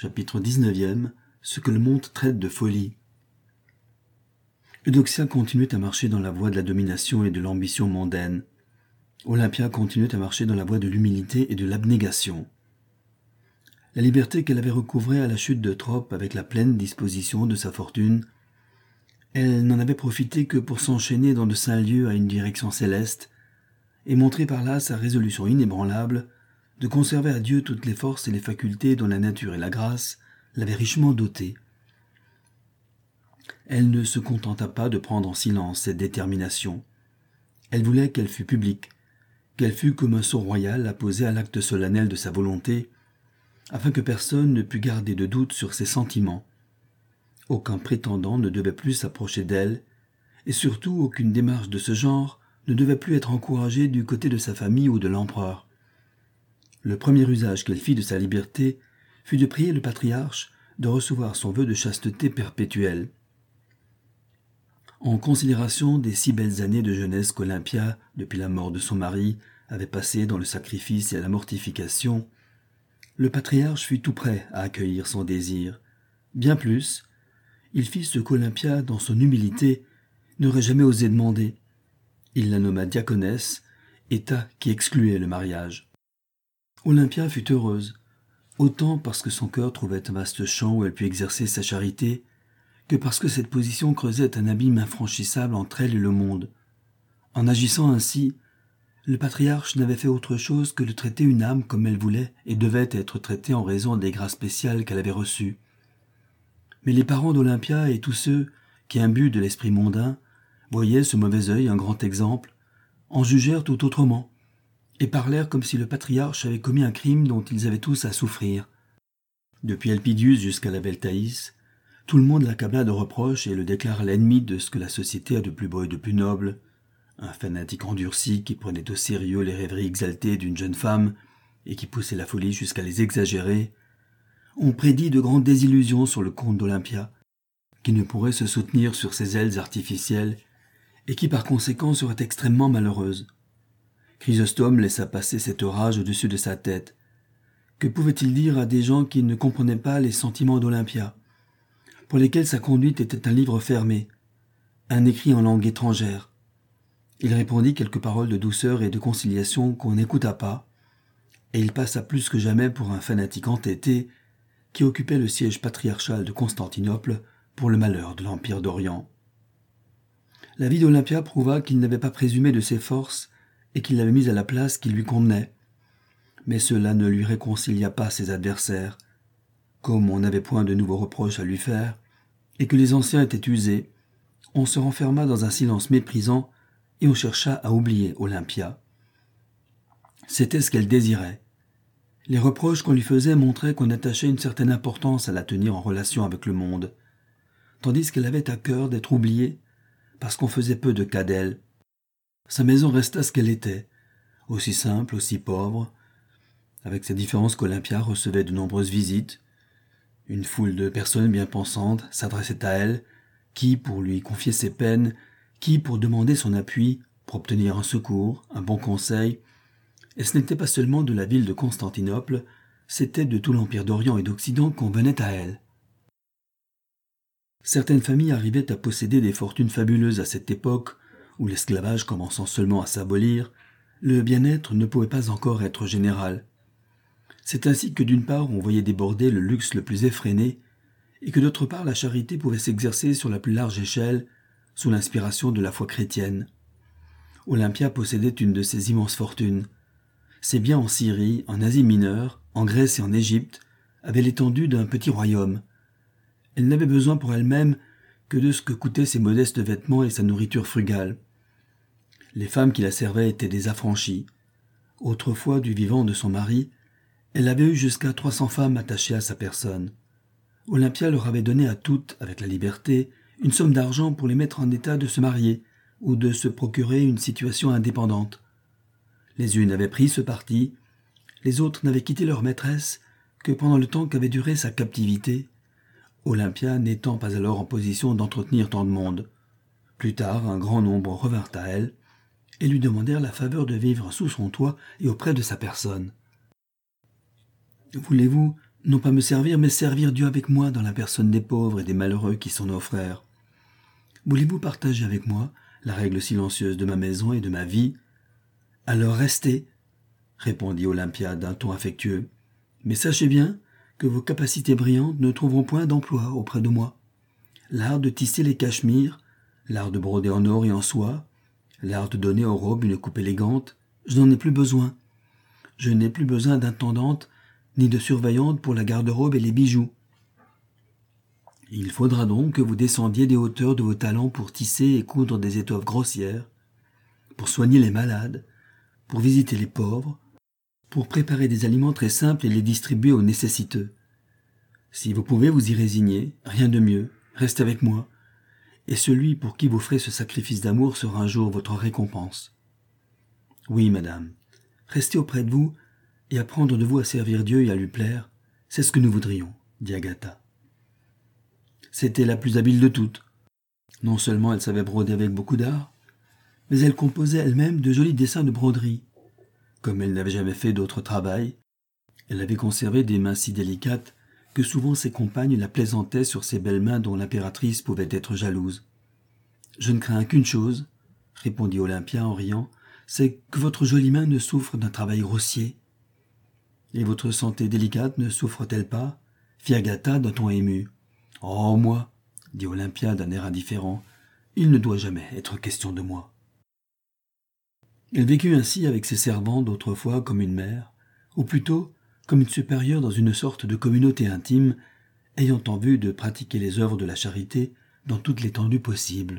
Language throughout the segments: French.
chapitre 19, ce que le monde traite de folie. Eudoxia continuait à marcher dans la voie de la domination et de l'ambition mondaine. Olympia continuait à marcher dans la voie de l'humilité et de l'abnégation. La liberté qu'elle avait recouvrée à la chute de Trope avec la pleine disposition de sa fortune, elle n'en avait profité que pour s'enchaîner dans de saints lieux à une direction céleste et montrer par là sa résolution inébranlable de conserver à Dieu toutes les forces et les facultés dont la nature et la grâce l'avaient richement dotée. Elle ne se contenta pas de prendre en silence cette détermination. Elle voulait qu'elle fût publique, qu'elle fût comme un sceau royal apposé à l'acte solennel de sa volonté, afin que personne ne pût garder de doute sur ses sentiments. Aucun prétendant ne devait plus s'approcher d'elle, et surtout aucune démarche de ce genre ne devait plus être encouragée du côté de sa famille ou de l'empereur. Le premier usage qu'elle fit de sa liberté fut de prier le patriarche de recevoir son vœu de chasteté perpétuelle. En considération des si belles années de jeunesse qu'Olympia, depuis la mort de son mari, avait passées dans le sacrifice et à la mortification, le patriarche fut tout prêt à accueillir son désir. Bien plus, il fit ce qu'Olympia, dans son humilité, n'aurait jamais osé demander. Il la nomma diaconesse, état qui excluait le mariage. Olympia fut heureuse, autant parce que son cœur trouvait un vaste champ où elle put exercer sa charité, que parce que cette position creusait un abîme infranchissable entre elle et le monde. En agissant ainsi, le patriarche n'avait fait autre chose que de traiter une âme comme elle voulait et devait être traitée en raison des grâces spéciales qu'elle avait reçues. Mais les parents d'Olympia et tous ceux qui, imbus de l'esprit mondain, voyaient ce mauvais œil un grand exemple, en jugèrent tout autrement, et parlèrent comme si le patriarche avait commis un crime dont ils avaient tous à souffrir. Depuis Elpidius jusqu'à la belle Thaïs, tout le monde l'accabla de reproches et le déclara l'ennemi de ce que la société a de plus beau et de plus noble, un fanatique endurci qui prenait au sérieux les rêveries exaltées d'une jeune femme et qui poussait la folie jusqu'à les exagérer. On prédit de grandes désillusions sur le compte d'Olympia, qui ne pourrait se soutenir sur ses ailes artificielles et qui par conséquent serait extrêmement malheureuse. Chrysostome laissa passer cette orage au-dessus de sa tête. Que pouvait-il dire à des gens qui ne comprenaient pas les sentiments d'Olympia, pour lesquels sa conduite était un livre fermé, un écrit en langue étrangère? Il répondit quelques paroles de douceur et de conciliation qu'on n'écouta pas, et il passa plus que jamais pour un fanatique entêté qui occupait le siège patriarcal de Constantinople pour le malheur de l'Empire d'Orient. La vie d'Olympia prouva qu'il n'avait pas présumé de ses forces et qu'il l'avait mise à la place qui lui convenait. Mais cela ne lui réconcilia pas ses adversaires. Comme on n'avait point de nouveaux reproches à lui faire, et que les anciens étaient usés, on se renferma dans un silence méprisant et on chercha à oublier Olympia. C'était ce qu'elle désirait. Les reproches qu'on lui faisait montraient qu'on attachait une certaine importance à la tenir en relation avec le monde, tandis qu'elle avait à cœur d'être oubliée parce qu'on faisait peu de cas d'elle. Sa maison resta ce qu'elle était, aussi simple, aussi pauvre, avec cette différence qu'Olympia recevait de nombreuses visites. Une foule de personnes bien pensantes s'adressaient à elle, qui pour lui confier ses peines, qui pour demander son appui, pour obtenir un secours, un bon conseil. Et ce n'était pas seulement de la ville de Constantinople, c'était de tout l'Empire d'Orient et d'Occident qu'on venait à elle. Certaines familles arrivaient à posséder des fortunes fabuleuses à cette époque, où l'esclavage commençant seulement à s'abolir, le bien-être ne pouvait pas encore être général. C'est ainsi que d'une part on voyait déborder le luxe le plus effréné, et que d'autre part la charité pouvait s'exercer sur la plus large échelle, sous l'inspiration de la foi chrétienne. Olympia possédait une de ces immenses fortunes. Ses biens en Syrie, en Asie mineure, en Grèce et en Égypte avaient l'étendue d'un petit royaume. Elle n'avait besoin pour elle-même que de ce que coûtaient ses modestes vêtements et sa nourriture frugale. Les femmes qui la servaient étaient des affranchies. Autrefois, du vivant de son mari, elle avait eu jusqu'à 300 femmes attachées à sa personne. Olympia leur avait donné à toutes, avec la liberté, une somme d'argent pour les mettre en état de se marier ou de se procurer une situation indépendante. Les unes avaient pris ce parti, les autres n'avaient quitté leur maîtresse que pendant le temps qu'avait duré sa captivité, Olympia n'étant pas alors en position d'entretenir tant de monde. Plus tard, un grand nombre revinrent à elle et lui demandèrent la faveur de vivre sous son toit et auprès de sa personne. « Voulez-vous Non pas me servir, mais servir Dieu avec moi dans la personne des pauvres et des malheureux qui sont nos frères. Voulez-vous partager avec moi la règle silencieuse de ma maison et de ma vie? Alors restez, répondit Olympia d'un ton affectueux. Mais sachez bien que vos capacités brillantes ne trouveront point d'emploi auprès de moi. L'art de tisser les cachemires, l'art de broder en or et en soie, l'art de donner aux robes une coupe élégante, je n'en ai plus besoin. Je n'ai plus besoin d'intendante ni de surveillante pour la garde-robe et les bijoux. Il faudra donc que vous descendiez des hauteurs de vos talents pour tisser et coudre des étoffes grossières, pour soigner les malades, pour visiter les pauvres, pour préparer des aliments très simples et les distribuer aux nécessiteux. Si vous pouvez vous y résigner, rien de mieux, restez avec moi, et celui pour qui vous ferez ce sacrifice d'amour sera un jour votre récompense. Oui, madame, restez auprès de vous et apprendre de vous à servir Dieu et à lui plaire, c'est ce que nous voudrions, dit Agatha. C'était la plus habile de toutes. Non seulement elle savait broder avec beaucoup d'art, mais elle composait elle-même de jolis dessins de broderie. Comme elle n'avait jamais fait d'autre travail, elle avait conservé des mains si délicates que souvent ses compagnes la plaisantaient sur ces belles mains dont l'impératrice pouvait être jalouse. « Je ne crains qu'une chose, » répondit Olympia en riant, « c'est que votre jolie main ne souffre d'un travail grossier. »« Et votre santé délicate ne souffre-t-elle pas ?» fit Agatha d'un ton ému. « Oh, moi, » dit Olympia d'un air indifférent, « il ne doit jamais être question de moi. » Elle vécut ainsi avec ses servantes d'autrefois comme une mère, ou plutôt comme une supérieure dans une sorte de communauté intime, ayant en vue de pratiquer les œuvres de la charité dans toute l'étendue possible.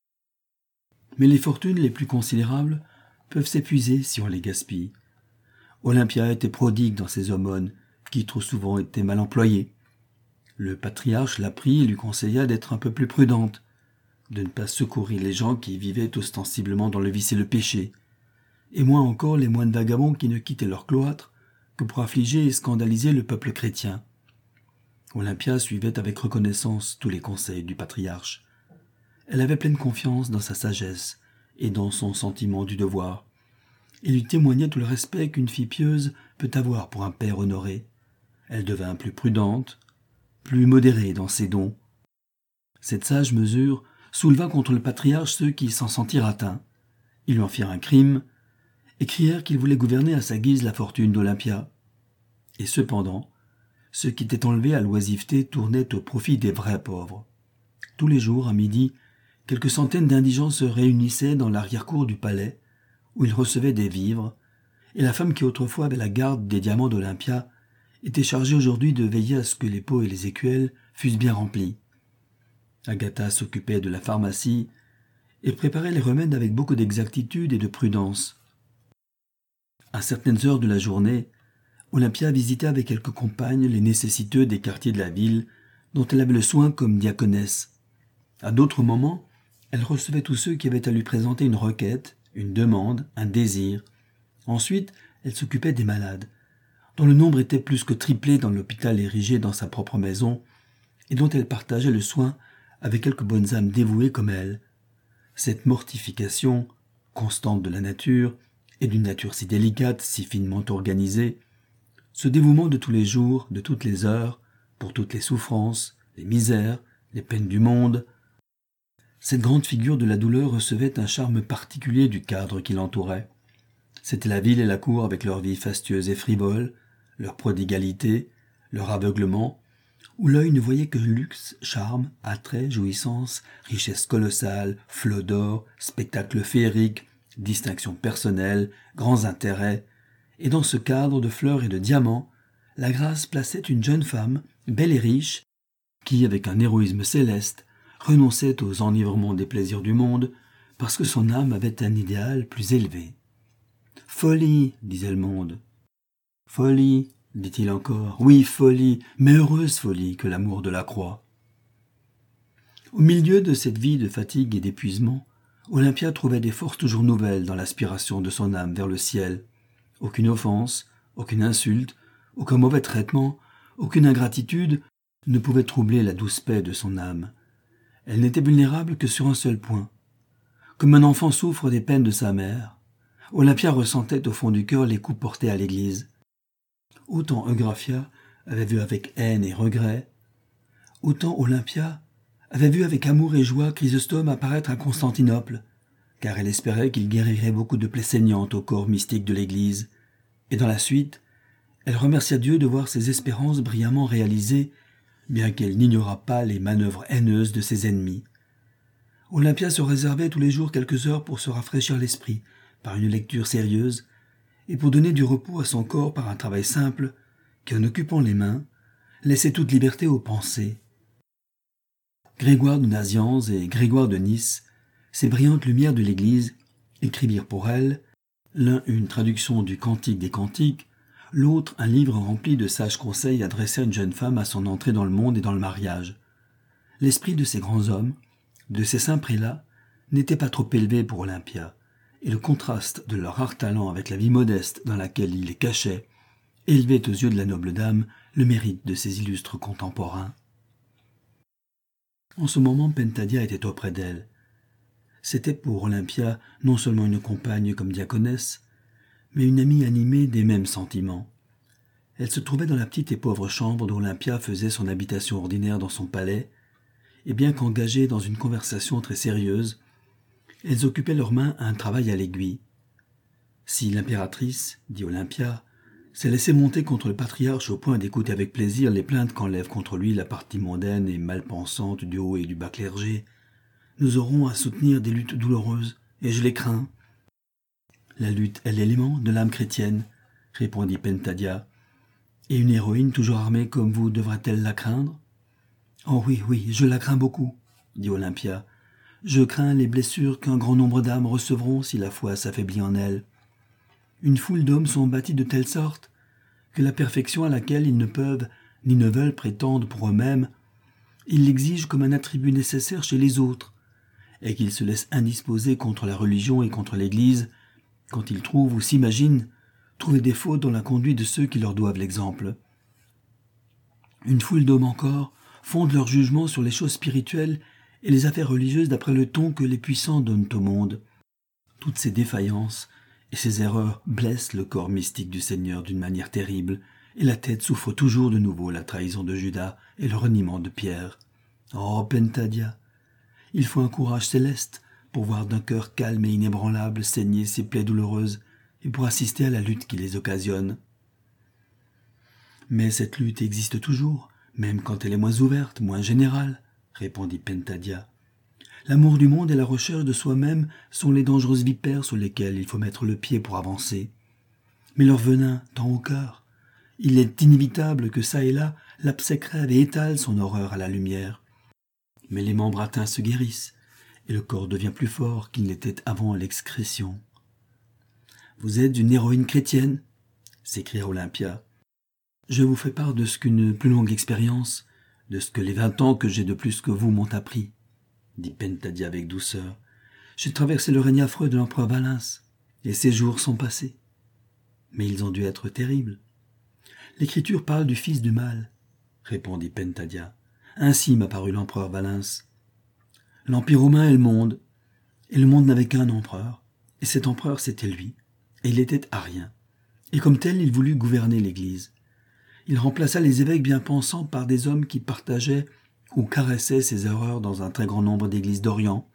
Mais les fortunes les plus considérables peuvent s'épuiser si on les gaspille. Olympia était prodigue dans ses aumônes, qui trop souvent étaient mal employées. Le patriarche la prit et lui conseilla d'être un peu plus prudente, de ne pas secourir les gens qui vivaient ostensiblement dans le vice et le péché, et moins encore les moines vagabonds qui ne quittaient leur cloître que pour affliger et scandaliser le peuple chrétien. Olympia suivait avec reconnaissance tous les conseils du patriarche. Elle avait pleine confiance dans sa sagesse et dans son sentiment du devoir, et lui témoignait tout le respect qu'une fille pieuse peut avoir pour un père honoré. Elle devint plus prudente, plus modérée dans ses dons. Cette sage mesure souleva contre le patriarche ceux qui s'en sentirent atteints. Ils lui en firent un crime, et crièrent qu'il voulait gouverner à sa guise la fortune d'Olympia. Et cependant, ce qui était enlevé à l'oisiveté tournait au profit des vrais pauvres. Tous les jours, à midi, quelques centaines d'indigents se réunissaient dans l'arrière-cour du palais, où ils recevaient des vivres, et la femme qui autrefois avait la garde des diamants d'Olympia était chargée aujourd'hui de veiller à ce que les pots et les écuelles fussent bien remplis. Agatha s'occupait de la pharmacie et préparait les remèdes avec beaucoup d'exactitude et de prudence. À certaines heures de la journée, Olympia visitait avec quelques compagnes les nécessiteux des quartiers de la ville dont elle avait le soin comme diaconesse. À d'autres moments, elle recevait tous ceux qui avaient à lui présenter une requête, une demande, un désir. Ensuite, elle s'occupait des malades, dont le nombre était plus que triplé dans l'hôpital érigé dans sa propre maison, et dont elle partageait le soin avec quelques bonnes âmes dévouées comme elle. Cette mortification, constante de la nature, et d'une nature si délicate, si finement organisée, ce dévouement de tous les jours, de toutes les heures, pour toutes les souffrances, les misères, les peines du monde, cette grande figure de la douleur recevait un charme particulier du cadre qui l'entourait. C'était la ville et la cour avec leur vie fastueuse et frivole, leur prodigalité, leur aveuglement, où l'œil ne voyait que luxe, charme, attrait, jouissance, richesse colossale, flots d'or, spectacle féerique, distinction personnelle, grands intérêts, et dans ce cadre de fleurs et de diamants, la grâce plaçait une jeune femme, belle et riche, qui, avec un héroïsme céleste, renonçait aux enivrements des plaisirs du monde, parce que son âme avait un idéal plus élevé. « Folie !» disait le monde. « Folie !» dit-il encore. « Oui, folie, mais heureuse folie que l'amour de la croix. » Au milieu de cette vie de fatigue et d'épuisement, Olympia trouvait des forces toujours nouvelles dans l'aspiration de son âme vers le ciel. Aucune offense, aucune insulte, aucun mauvais traitement, aucune ingratitude ne pouvait troubler la douce paix de son âme. Elle n'était vulnérable que sur un seul point. Comme un enfant souffre des peines de sa mère, Olympia ressentait au fond du cœur les coups portés à l'église. Autant Eugraphia avait vu avec haine et regret, autant Olympia avait vu avec amour et joie Chrysostome apparaître à Constantinople, car elle espérait qu'il guérirait beaucoup de plaies saignantes au corps mystique de l'Église, et dans la suite, elle remercia Dieu de voir ses espérances brillamment réalisées, bien qu'elle n'ignorât pas les manœuvres haineuses de ses ennemis. Olympia se réservait tous les jours quelques heures pour se rafraîchir l'esprit par une lecture sérieuse et pour donner du repos à son corps par un travail simple qui, en occupant les mains, laissait toute liberté aux pensées. Grégoire de Nazianze et Grégoire de Nice, ces brillantes lumières de l'Église, écrivirent pour elle, l'un une traduction du Cantique des Cantiques, l'autre un livre rempli de sages conseils adressés à une jeune femme à son entrée dans le monde et dans le mariage. L'esprit de ces grands hommes, de ces saints prélats, n'était pas trop élevé pour Olympia, et le contraste de leur rare talent avec la vie modeste dans laquelle ils les cachaient élevait aux yeux de la noble dame le mérite de ses illustres contemporains. En ce moment, Pentadia était auprès d'elle. C'était pour Olympia non seulement une compagne comme diaconesse, mais une amie animée des mêmes sentiments. Elle se trouvait dans la petite et pauvre chambre d'où Olympia faisait son habitation ordinaire dans son palais, et bien qu'engagées dans une conversation très sérieuse, elles occupaient leurs mains à un travail à l'aiguille. Si l'impératrice, dit Olympia, s'est laissée monter contre le patriarche au point d'écouter avec plaisir les plaintes qu'enlève contre lui la partie mondaine et mal pensante du haut et du bas clergé, nous aurons à soutenir des luttes douloureuses, et je les crains. La lutte est l'élément de l'âme chrétienne, répondit Pentadia, et une héroïne toujours armée comme vous devrait-elle la craindre? Oh oui, oui, je la crains beaucoup, dit Olympia. Je crains les blessures qu'un grand nombre d'âmes recevront si la foi s'affaiblit en elles. Une foule d'hommes sont bâtis de telle sorte que la perfection à laquelle ils ne peuvent ni ne veulent prétendre pour eux-mêmes, ils l'exigent comme un attribut nécessaire chez les autres, et qu'ils se laissent indisposer contre la religion et contre l'Église quand ils trouvent ou s'imaginent trouver des fautes dans la conduite de ceux qui leur doivent l'exemple. Une foule d'hommes encore fondent leur jugement sur les choses spirituelles et les affaires religieuses d'après le ton que les puissants donnent au monde. Toutes ces défaillances et ces erreurs blessent le corps mystique du Seigneur d'une manière terrible, et la tête souffre toujours de nouveau la trahison de Judas et le reniement de Pierre. Oh, Pentadia, il faut un courage céleste pour voir d'un cœur calme et inébranlable saigner ces plaies douloureuses et pour assister à la lutte qui les occasionne. Mais cette lutte existe toujours, même quand elle est moins ouverte, moins générale, répondit Pentadia. L'amour du monde et la recherche de soi-même sont les dangereuses vipères sur lesquelles il faut mettre le pied pour avancer. Mais leur venin tend au cœur. Il est inévitable que çà et là, l'abcès crève et étale son horreur à la lumière. Mais les membres atteints se guérissent, et le corps devient plus fort qu'il n'était avant l'excrétion. « Vous êtes une héroïne chrétienne » s'écria Olympia. « Je vous fais part de ce qu'une plus longue expérience, de ce que les 20 ans que j'ai de plus que vous m'ont appris, » dit Pentadia avec douceur. « J'ai traversé le règne affreux de l'empereur Valens, et ces jours sont passés. Mais ils ont dû être terribles. L'Écriture parle du fils du mal, » répondit Pentadia. « Ainsi m'a paru l'empereur Valens. L'Empire romain est le monde, et le monde n'avait qu'un empereur, et cet empereur c'était lui, et il était arien. Et comme tel, il voulut gouverner l'Église. Il remplaça les évêques bien pensants par des hommes qui partageaient ou caressaient ses erreurs dans un très grand nombre d'églises d'Orient.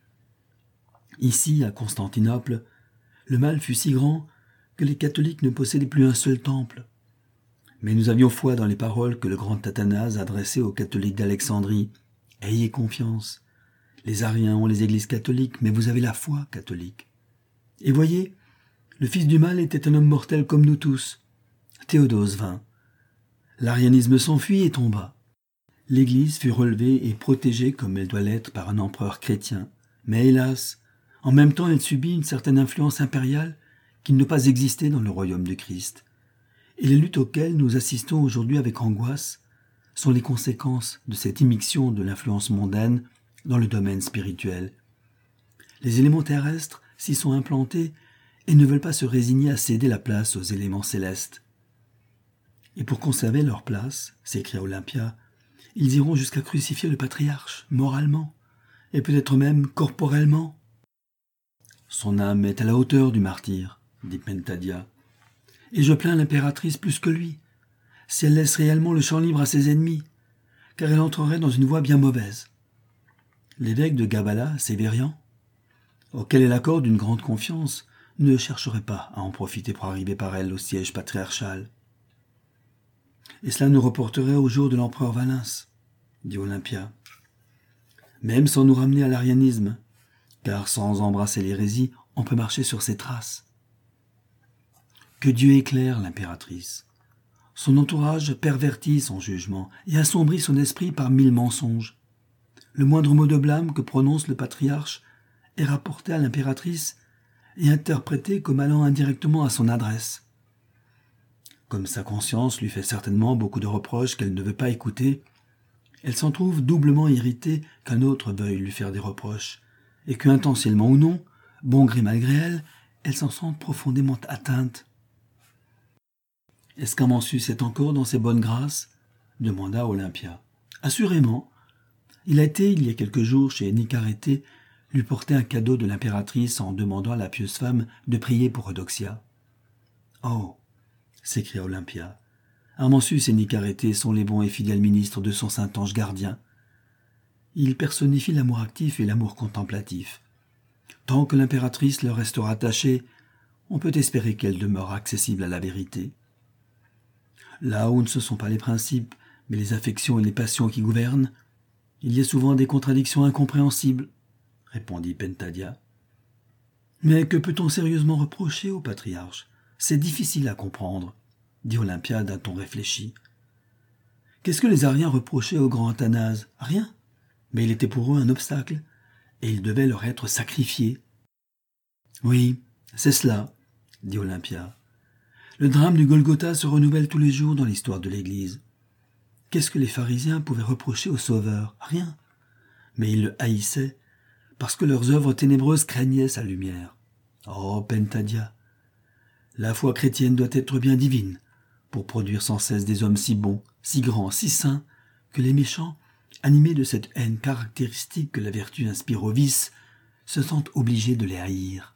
Ici, à Constantinople, le mal fut si grand que les catholiques ne possédaient plus un seul temple. Mais nous avions foi dans les paroles que le grand Athanase adressait aux catholiques d'Alexandrie. Ayez confiance. Les ariens ont les églises catholiques, mais vous avez la foi catholique. Et voyez, le fils du mal était un homme mortel comme nous tous. Théodose vint. L'arianisme s'enfuit et tomba. L'Église fut relevée et protégée comme elle doit l'être par un empereur chrétien. Mais hélas, en même temps elle subit une certaine influence impériale qui ne doit pas exister dans le royaume de Christ. Et les luttes auxquelles nous assistons aujourd'hui avec angoisse sont les conséquences de cette immixtion de l'influence mondaine dans le domaine spirituel. Les éléments terrestres s'y sont implantés et ne veulent pas se résigner à céder la place aux éléments célestes. Et pour conserver leur place, s'écria Olympia, ils iront jusqu'à crucifier le patriarche, moralement, et peut-être même corporellement. Son âme est à la hauteur du martyr, dit Pentadia, et je plains l'impératrice plus que lui. si elle laisse réellement le champ libre à ses ennemis, car elle entrerait dans une voie bien mauvaise. L'évêque de Gabala, Sévérian, auquel elle accorde une grande confiance, ne chercherait pas à en profiter pour arriver par elle au siège patriarcal. Et cela nous reporterait au jour de l'empereur Valens, dit Olympia. Même sans nous ramener à l'arianisme, car sans embrasser l'hérésie, on peut marcher sur ses traces. Que Dieu éclaire l'impératrice. Son entourage pervertit son jugement et assombrit son esprit par 1000 mensonges. Le moindre mot de blâme que prononce le patriarche est rapporté à l'impératrice et interprété comme allant indirectement à son adresse. Comme sa conscience lui fait certainement beaucoup de reproches qu'elle ne veut pas écouter, elle s'en trouve doublement irritée qu'un autre veuille lui faire des reproches, et que, intentionnellement ou non, bon gré malgré elle, elle s'en sente profondément atteinte. « Est-ce qu'Amentius est encore dans ses bonnes grâces ?» demanda Olympia. « Assurément. Il a été, il y a quelques jours, chez Nicarété, lui porter un cadeau de l'impératrice en demandant à la pieuse femme de prier pour Eudoxia. »« Oh !» s'écria Olympia. « Amentius et Nicarété sont les bons et fidèles ministres de son saint ange gardien. Ils personnifient l'amour actif et l'amour contemplatif. Tant que l'impératrice leur restera attachée, on peut espérer qu'elle demeure accessible à la vérité. Là où ce ne sont pas les principes, mais les affections et les passions qui gouvernent, il y a souvent des contradictions incompréhensibles, répondit Pentadia. Mais que peut-on sérieusement reprocher au patriarche ? C'est difficile à comprendre, dit Olympia d'un ton réfléchi. Qu'est-ce que les Ariens reprochaient au grand Athanase ? Rien. Mais il était pour eux un obstacle, et il devait leur être sacrifié. Oui, c'est cela, dit Olympia. Le drame du Golgotha se renouvelle tous les jours dans l'histoire de l'Église. Qu'est-ce que les pharisiens pouvaient reprocher au Sauveur ? Rien. Mais ils le haïssaient, parce que leurs œuvres ténébreuses craignaient sa lumière. Oh, Pentadia, la foi chrétienne doit être bien divine, pour produire sans cesse des hommes si bons, si grands, si saints, que les méchants, animés de cette haine caractéristique que la vertu inspire au vice, se sentent obligés de les haïr.